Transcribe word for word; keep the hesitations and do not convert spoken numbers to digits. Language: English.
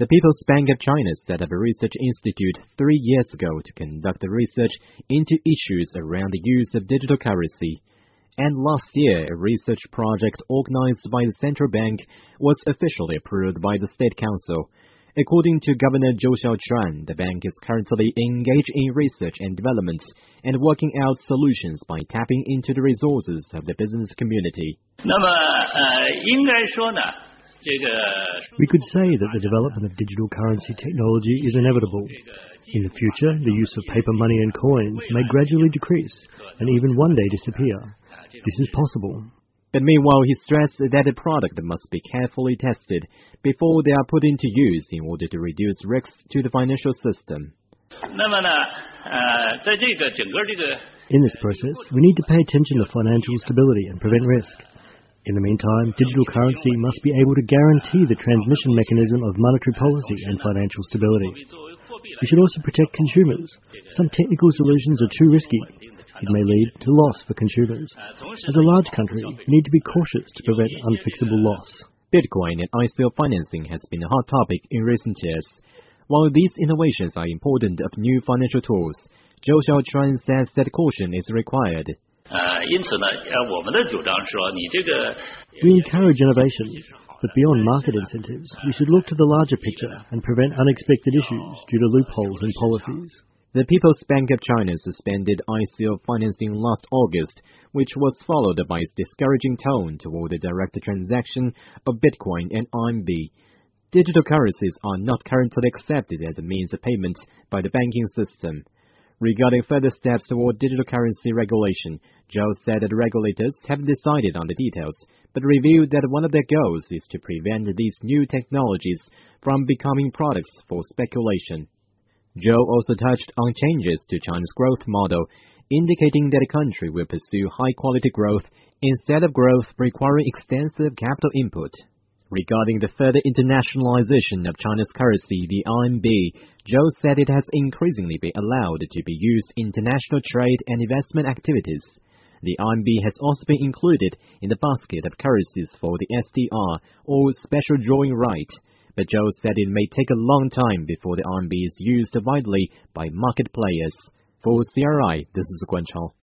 The People's Bank of China set up a research institute three years ago to conduct research into issues around the use of digital currency. And last year, a research project organized by the central bank was officially approved by the State Council. According to Governor Zhou Xiaochuan, the bank is currently engaged in research and development and working out solutions by tapping into the resources of the business community. We could say that the development of digital currency technology is inevitable. In the future, the use of paper money and coins may gradually decrease and even one day disappear. This is possible. But meanwhile, he stressed that the product must be carefully tested before they are put into use in order to reduce risks to the financial system. In this process, we need to pay attention to financial stability and prevent risk. In the meantime, digital currency must be able to guarantee the transmission mechanism of monetary policy and financial stability. We should also protect consumers. Some technical solutions are too risky. It may lead to loss for consumers. As a large country, we need to be cautious to prevent unfixable loss. Bitcoin and I C O financing has been a hot topic in recent years. While these innovations are important of new financial tools, Zhou Xiaochuan says that caution is required. We encourage innovation, but beyond market incentives, we should look to the larger picture and prevent unexpected issues due to loopholes in policies. The People's Bank of China suspended I C O financing last August, which was followed by its discouraging tone toward the direct transaction of Bitcoin and R M B. Digital currencies are not currently accepted as a means of payment by the banking system. Regarding further steps toward digital currency regulation, Zhou said that regulators have decided on the details, but revealed that one of their goals is to prevent these new technologies from becoming products for speculation. Zhou also touched on changes to China's growth model, indicating that the country will pursue high-quality growth instead of growth requiring extensive capital input. Regarding the further internationalization of China's currency, the R M B, Zhou said it has increasingly been allowed to be used in international trade and investment activities. The R M B has also been included in the basket of currencies for the S D R, or special drawing right. But Zhou said it may take a long time before the R M B is used widely by market players. For C R I, this is Guan Chao.